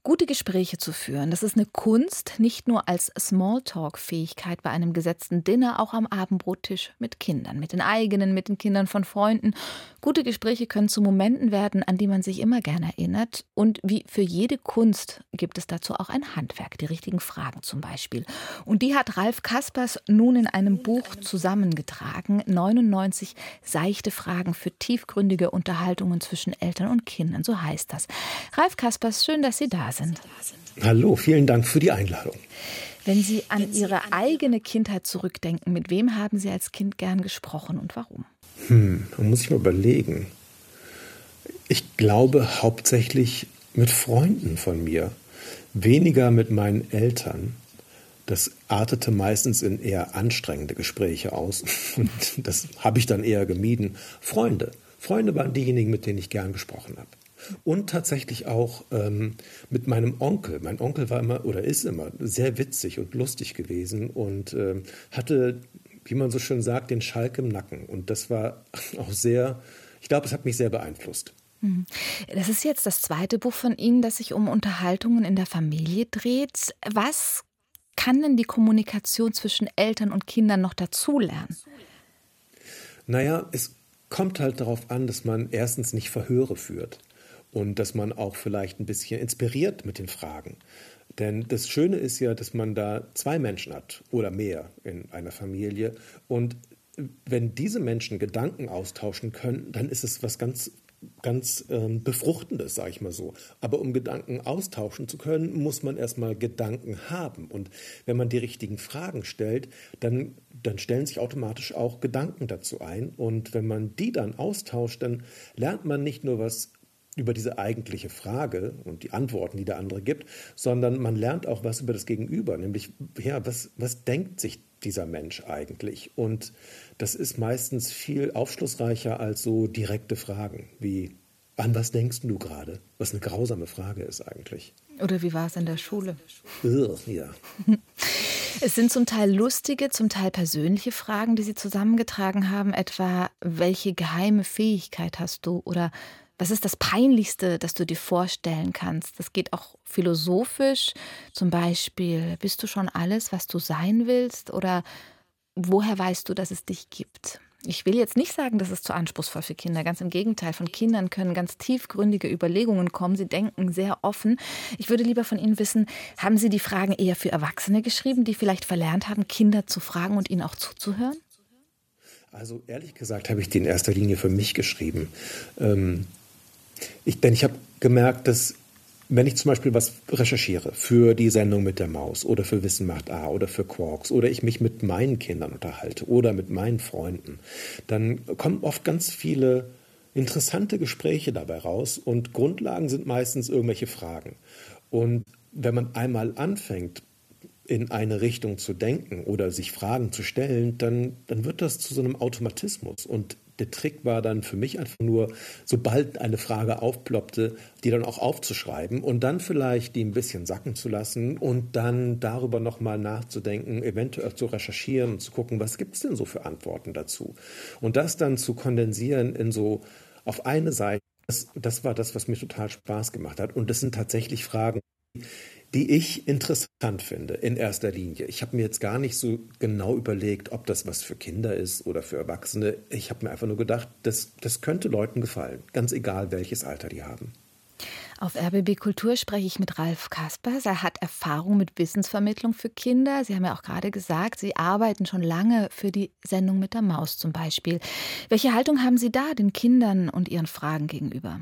Gute Gespräche zu führen, das ist eine Kunst, nicht nur als Smalltalk-Fähigkeit bei einem gesetzten Dinner, auch am Abendbrottisch mit Kindern, mit den eigenen, mit den Kindern von Freunden. Gute Gespräche können zu Momenten werden, an die man sich immer gern erinnert. Und wie für jede Kunst gibt es dazu auch ein Handwerk, die richtigen Fragen zum Beispiel. Und die hat Ralf Kaspers nun in einem Buch zusammengetragen. 99 seichte Fragen für tiefgründige Unterhaltungen zwischen Eltern und Kindern, so heißt das. Ralf Kaspers, schön, dass Sie da sind. Hallo, vielen Dank für die Einladung. Wenn Sie an Ihre eigene Kindheit zurückdenken, mit wem haben Sie als Kind gern gesprochen und warum? Da muss ich mal überlegen. Ich glaube hauptsächlich mit Freunden von mir, weniger mit meinen Eltern. Das artete meistens in eher anstrengende Gespräche aus und das habe ich dann eher gemieden. Freunde waren diejenigen, mit denen ich gern gesprochen habe. Und tatsächlich auch mit meinem Onkel. Mein Onkel war immer oder ist immer sehr witzig und lustig gewesen und hatte, wie man so schön sagt, den Schalk im Nacken. Und das war auch sehr, ich glaube, es hat mich sehr beeinflusst. Das ist jetzt das zweite Buch von Ihnen, das sich um Unterhaltungen in der Familie dreht. Was kann denn die Kommunikation zwischen Eltern und Kindern noch dazulernen? Naja, es kommt halt darauf an, dass man erstens nicht Verhöre führt und dass man auch vielleicht ein bisschen inspiriert mit den Fragen. Denn das Schöne ist ja, dass man da zwei Menschen hat oder mehr in einer Familie. Und wenn diese Menschen Gedanken austauschen können, dann ist es was ganz Befruchtendes, sage ich mal so. Aber um Gedanken austauschen zu können, muss man erstmal Gedanken haben. Und wenn man die richtigen Fragen stellt, dann stellen sich automatisch auch Gedanken dazu ein. Und wenn man die dann austauscht, dann lernt man nicht nur was über diese eigentliche Frage und die Antworten, die der andere gibt, sondern man lernt auch was über das Gegenüber, nämlich ja, was denkt sich dieser Mensch eigentlich? Und das ist meistens viel aufschlussreicher als so direkte Fragen wie, an was denkst du gerade? Was eine grausame Frage ist eigentlich. Oder wie war es in der Schule? Ja. Es sind zum Teil lustige, zum Teil persönliche Fragen, die Sie zusammengetragen haben, etwa, welche geheime Fähigkeit hast du oder was ist das Peinlichste, das du dir vorstellen kannst? Das geht auch philosophisch, zum Beispiel, bist du schon alles, was du sein willst? Oder woher weißt du, dass es dich gibt? Ich will jetzt nicht sagen, das ist zu anspruchsvoll für Kinder. Ganz im Gegenteil, von Kindern können ganz tiefgründige Überlegungen kommen. Sie denken sehr offen. Ich würde lieber von Ihnen wissen, haben Sie die Fragen eher für Erwachsene geschrieben, die vielleicht verlernt haben, Kinder zu fragen und ihnen auch zuzuhören? Also ehrlich gesagt habe ich die in erster Linie für mich geschrieben. Denn ich habe gemerkt, dass wenn ich zum Beispiel was recherchiere für die Sendung mit der Maus oder für Wissen macht A oder für Quarks oder ich mich mit meinen Kindern unterhalte oder mit meinen Freunden, dann kommen oft ganz viele interessante Gespräche dabei raus und Grundlagen sind meistens irgendwelche Fragen. Und wenn man einmal anfängt, in eine Richtung zu denken oder sich Fragen zu stellen, dann wird das zu so einem Automatismus. Und der Trick war dann für mich einfach nur, sobald eine Frage aufploppte, die dann auch aufzuschreiben und dann vielleicht die ein bisschen sacken zu lassen und dann darüber nochmal nachzudenken, eventuell zu recherchieren und zu gucken, was gibt es denn so für Antworten dazu? Und das dann zu kondensieren in so auf eine Seite, das war das, was mir total Spaß gemacht hat. Und das sind tatsächlich Fragen, die ich interessant finde in erster Linie. Ich habe mir jetzt gar nicht so genau überlegt, ob das was für Kinder ist oder für Erwachsene. Ich habe mir einfach nur gedacht, das könnte Leuten gefallen, ganz egal, welches Alter die haben. Auf RBB Kultur spreche ich mit Ralf Kaspers. Er hat Erfahrung mit Wissensvermittlung für Kinder. Sie haben ja auch gerade gesagt, Sie arbeiten schon lange für die Sendung mit der Maus zum Beispiel. Welche Haltung haben Sie da den Kindern und ihren Fragen gegenüber?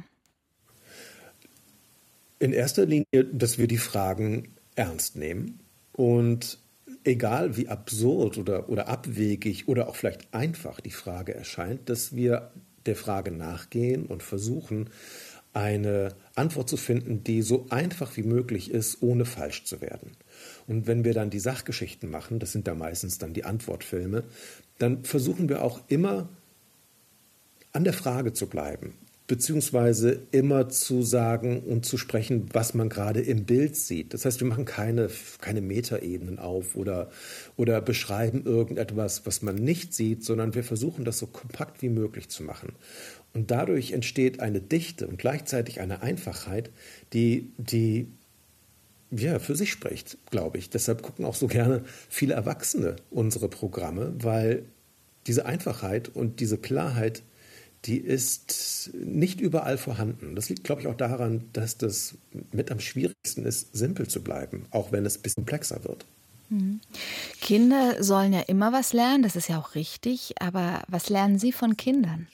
In erster Linie, dass wir die Fragen ernst nehmen und egal wie absurd oder abwegig oder auch vielleicht einfach die Frage erscheint, dass wir der Frage nachgehen und versuchen, eine Antwort zu finden, die so einfach wie möglich ist, ohne falsch zu werden. Und wenn wir dann die Sachgeschichten machen, das sind da meistens dann die Antwortfilme, dann versuchen wir auch immer an der Frage zu bleiben. Beziehungsweise immer zu sagen und zu sprechen, was man gerade im Bild sieht. Das heißt, wir machen keine Metaebenen auf oder beschreiben irgendetwas, was man nicht sieht, sondern wir versuchen, das so kompakt wie möglich zu machen. Und dadurch entsteht eine Dichte und gleichzeitig eine Einfachheit, die ja, für sich spricht, glaube ich. Deshalb gucken auch so gerne viele Erwachsene unsere Programme, weil diese Einfachheit und diese Klarheit, die ist nicht überall vorhanden. Das liegt, glaube ich, auch daran, dass das mit am schwierigsten ist, simpel zu bleiben, auch wenn es ein bisschen komplexer wird. Kinder sollen ja immer was lernen, das ist ja auch richtig, aber was lernen Sie von Kindern?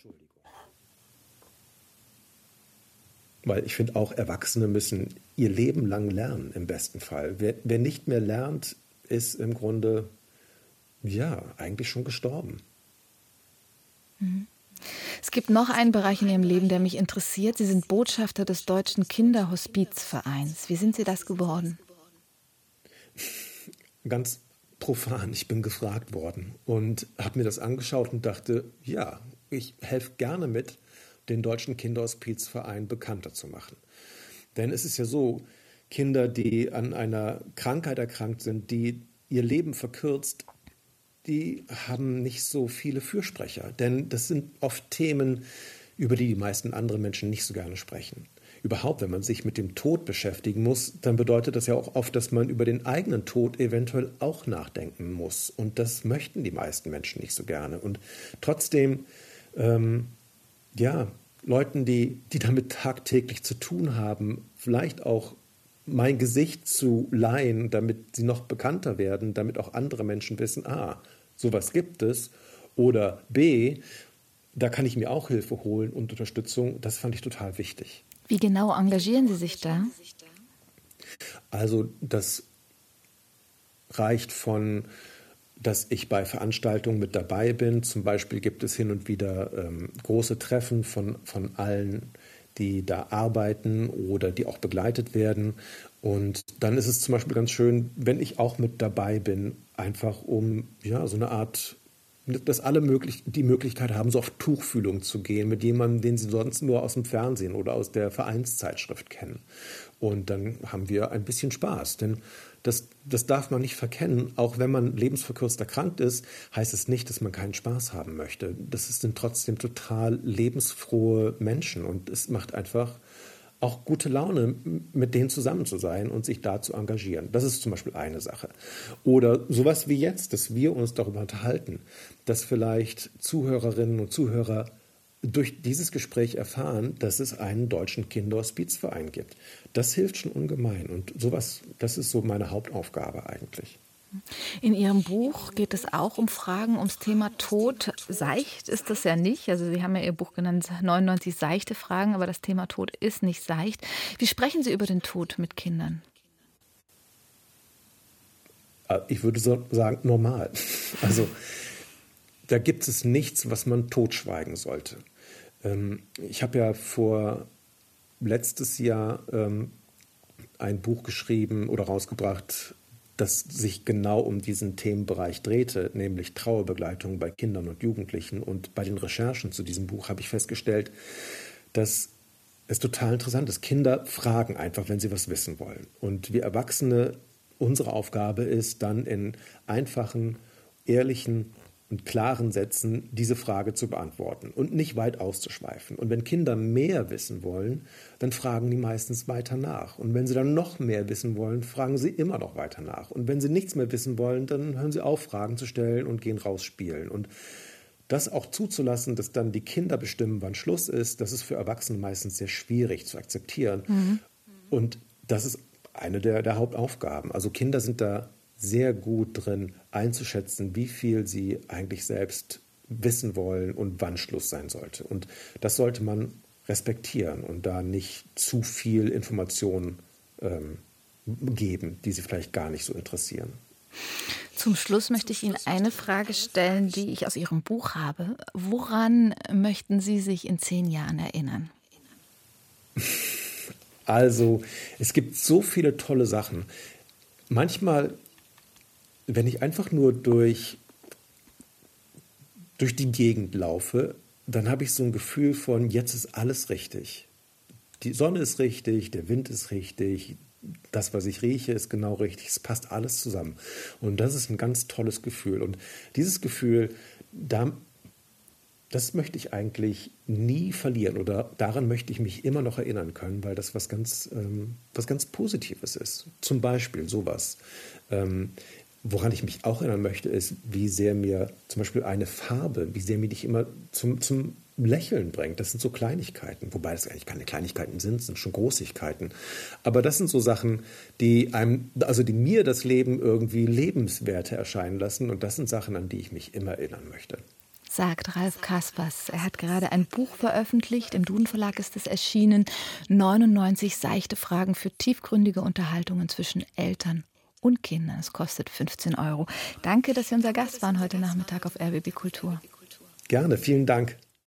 Weil ich finde, auch Erwachsene müssen ihr Leben lang lernen, im besten Fall. Wer nicht mehr lernt, ist im Grunde, ja, eigentlich schon gestorben. Es gibt noch einen Bereich in Ihrem Leben, der mich interessiert. Sie sind Botschafter des Deutschen Kinderhospizvereins. Wie sind Sie das geworden? Ganz profan, ich bin gefragt worden und habe mir das angeschaut und dachte, ja, ich helfe gerne mit, den Deutschen Kinderhospizverein bekannter zu machen. Denn es ist ja so, Kinder, die an einer Krankheit erkrankt sind, die ihr Leben verkürzt, die haben nicht so viele Fürsprecher. Denn das sind oft Themen, über die die meisten anderen Menschen nicht so gerne sprechen. Überhaupt, wenn man sich mit dem Tod beschäftigen muss, dann bedeutet das ja auch oft, dass man über den eigenen Tod eventuell auch nachdenken muss. Und das möchten die meisten Menschen nicht so gerne. Und trotzdem, ja, Leuten, die damit tagtäglich zu tun haben, vielleicht auch mein Gesicht zu leihen, damit sie noch bekannter werden, damit auch andere Menschen wissen, A, sowas gibt es, oder B, da kann ich mir auch Hilfe holen und Unterstützung. Das fand ich total wichtig. Wie genau engagieren Sie sich da? Also das reicht von, dass ich bei Veranstaltungen mit dabei bin. Zum Beispiel gibt es hin und wieder große Treffen von allen, die da arbeiten oder die auch begleitet werden. Und dann ist es zum Beispiel ganz schön, wenn ich auch mit dabei bin, einfach um ja so eine Art, dass alle die Möglichkeit haben, so auf Tuchfühlung zu gehen mit jemandem, den sie sonst nur aus dem Fernsehen oder aus der Vereinszeitschrift kennen. Und dann haben wir ein bisschen Spaß, denn das darf man nicht verkennen. Auch wenn man lebensverkürzt erkrankt ist, heißt es nicht, dass man keinen Spaß haben möchte. Sind trotzdem total lebensfrohe Menschen und es macht einfach auch gute Laune, mit denen zusammen zu sein und sich da zu engagieren. Das ist zum Beispiel eine Sache. Oder sowas wie jetzt, dass wir uns darüber unterhalten, dass vielleicht Zuhörerinnen und Zuhörer durch dieses Gespräch erfahren, dass es einen deutschen Kinderhospizverein gibt. Das hilft schon ungemein. Und sowas, das ist so meine Hauptaufgabe eigentlich. In Ihrem Buch geht es auch um Fragen ums Thema Tod. Seicht ist das ja nicht. Also Sie haben ja Ihr Buch genannt 99 seichte Fragen, aber das Thema Tod ist nicht seicht. Wie sprechen Sie über den Tod mit Kindern? Ich würde so sagen, normal. Also da gibt es nichts, was man totschweigen sollte. Ich habe ja letztes Jahr ein Buch geschrieben oder rausgebracht, das sich genau um diesen Themenbereich drehte, nämlich Trauerbegleitung bei Kindern und Jugendlichen. Und bei den Recherchen zu diesem Buch habe ich festgestellt, dass es total interessant ist. Kinder fragen einfach, wenn sie was wissen wollen. Und wir Erwachsene, unsere Aufgabe ist dann in einfachen, ehrlichen und klaren Sätzen diese Frage zu beantworten und nicht weit auszuschweifen. Und wenn Kinder mehr wissen wollen, dann fragen die meistens weiter nach. Und wenn sie dann noch mehr wissen wollen, fragen sie immer noch weiter nach. Und wenn sie nichts mehr wissen wollen, dann hören sie auf, Fragen zu stellen und gehen raus spielen. Und das auch zuzulassen, dass dann die Kinder bestimmen, wann Schluss ist, das ist für Erwachsene meistens sehr schwierig zu akzeptieren. Und das ist eine der Hauptaufgaben. Also Kinder sind da sehr gut drin einzuschätzen, wie viel sie eigentlich selbst wissen wollen und wann Schluss sein sollte. Und das sollte man respektieren und da nicht zu viel Informationen geben, die sie vielleicht gar nicht so interessieren. Zum Schluss möchte ich Ihnen eine Frage stellen, die ich aus Ihrem Buch habe. Woran möchten Sie sich in 10 Jahren erinnern? Also, es gibt so viele tolle Sachen. Manchmal, wenn ich einfach nur durch die Gegend laufe, dann habe ich so ein Gefühl von, jetzt ist alles richtig. Die Sonne ist richtig, der Wind ist richtig, das, was ich rieche, ist genau richtig. Es passt alles zusammen. Und das ist ein ganz tolles Gefühl. Und dieses Gefühl, da das möchte ich eigentlich nie verlieren oder daran möchte ich mich immer noch erinnern können, weil das was ganz Positives ist. Zum Beispiel sowas. Woran ich mich auch erinnern möchte, ist, wie sehr mir zum Beispiel eine Farbe, wie sehr mir dich immer zum Lächeln bringt. Das sind so Kleinigkeiten, wobei das eigentlich keine Kleinigkeiten sind, sind schon Großigkeiten. Aber das sind so Sachen, die mir das Leben irgendwie lebenswerter erscheinen lassen. Und das sind Sachen, an die ich mich immer erinnern möchte. Sagt Ralf Kaspers. Er hat gerade ein Buch veröffentlicht, im Duden Verlag ist es erschienen, 99 seichte Fragen für tiefgründige Unterhaltungen zwischen Eltern und Kindern. Es kostet 15 €. Danke, dass Sie unser Gast waren heute Nachmittag auf RBB Kultur. Gerne, vielen Dank.